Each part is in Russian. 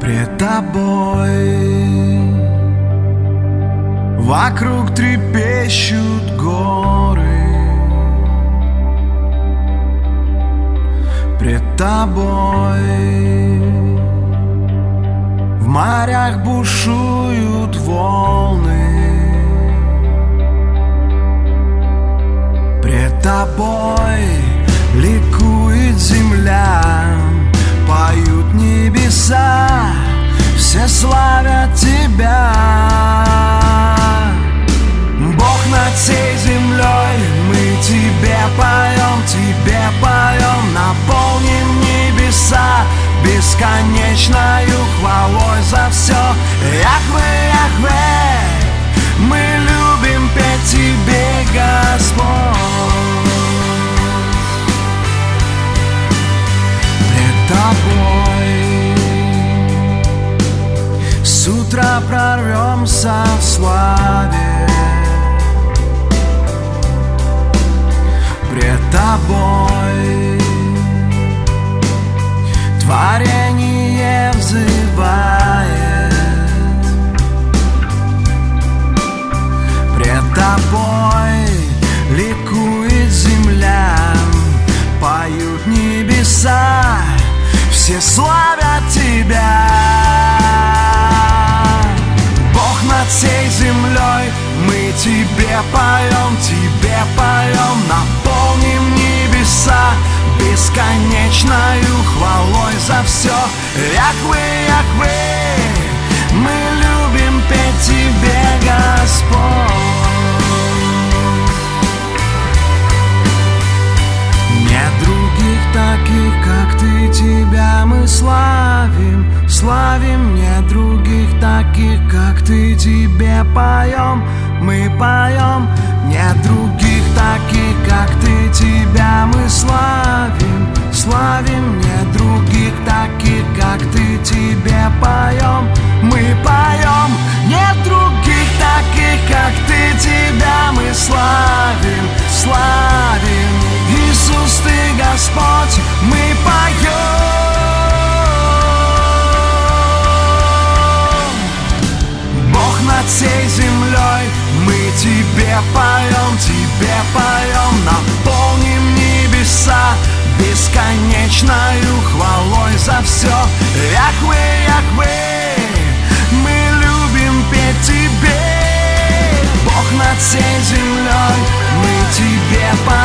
пред тобой. Вокруг трепещут горы, пред тобой. В морях бушуют волны, пред тобой ликует земля, поют небеса, все славят тебя. Бог над всей землей, мы тебе поем, наполним небеса бесконечною хвалой за все. Яхве, Яхве, мы любим петь тебе, Господь. Пред тобой с утра прорвемся в славе, пред тобой творение взывает, пред тобой ликует земля, поют небеса, все славят тебя. Бог над всей землей, мы тебе поем, наполним небеса бесконечною хвалой за все. Яхве, Яхве, мы любим петь тебе, Господь. Нет других таких, как ты, тебя мы славим, славим. Нет других таких, как ты, тебе поем, мы поем. Нет других таких, как ты, тебя мы славим, славим. Нет других таких, как ты, тебе поем, мы поем. Нет других таких, как ты, тебя мы славим, славим. Иисус, ты Господь, мы поем. Бог над всей землей, мы тебе поем, наполним небеса бесконечною хвалой за все. Яхве, Яхве, мы любим петь тебе. Бог над всей землей, мы тебе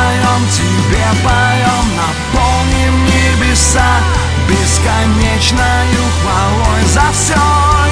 поем, наполним небеса бесконечною хвалой за все.